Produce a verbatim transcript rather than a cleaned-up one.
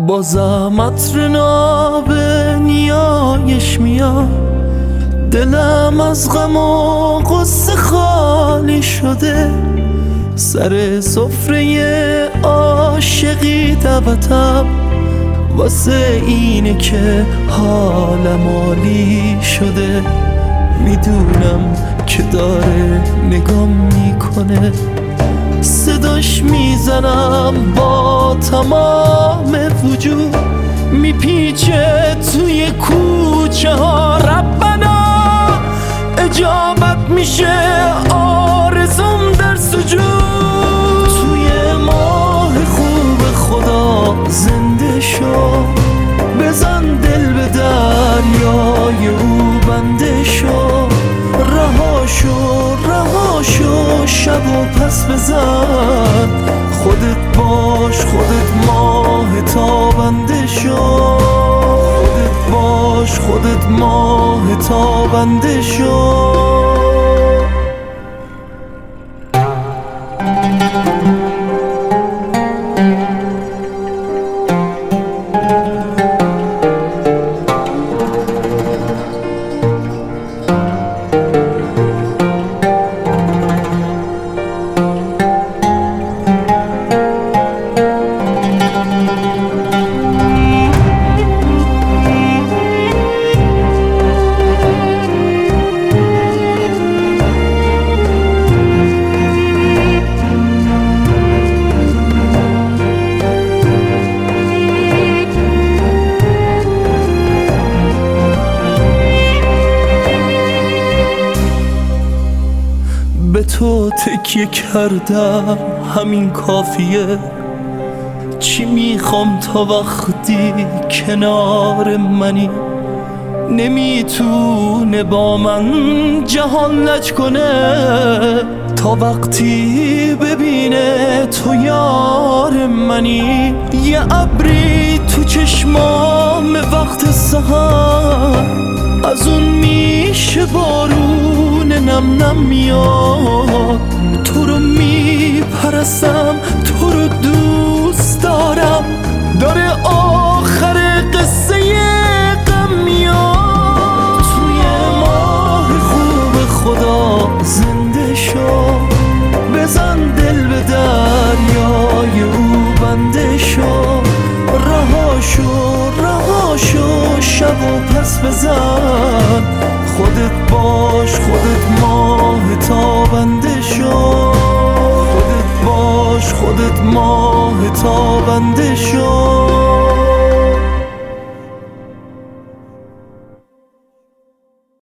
بازم عطر ناب نیایش میاد، دلم از غم و غصه خالی شده. سر سفره عاشقی دعوتم، واسه اینه که حالم عالی شده. میدونم که داره نگام میکنه، صداش میزنم با تمام وجود، میپیچه توی کوچه ها. ربنا اجابت میشه آرزوم در سجود. توی ماه خوب خدا زنده شو، بزن دل به دریای او بنده شو. رها شو رها شو شب و پس بزن، خودت باش خودت ماه تابنده شو. خودت باش خودت ماه تابنده شو. به تو تکیه کردم همین کافیه، چی میخوام تا وقتی کنار منی. نمیتونه با من جهان لج کنه، تا وقتی ببینه تو یار منی. یه ابری تو چشمام وقت سحر، از اون میشه بارون نم نم میاد. تو رو میپرستم، تو رو دوست دارم، داره آخر قصه غم میاد. توی ماه خوب خدا زنده شو، بزن دل به دریای او بنده شو. رها شو رها شو شب و پس بزن، خودت باش خودت ماه تابنده شو. خودت باش خودت ماه تابنده شو.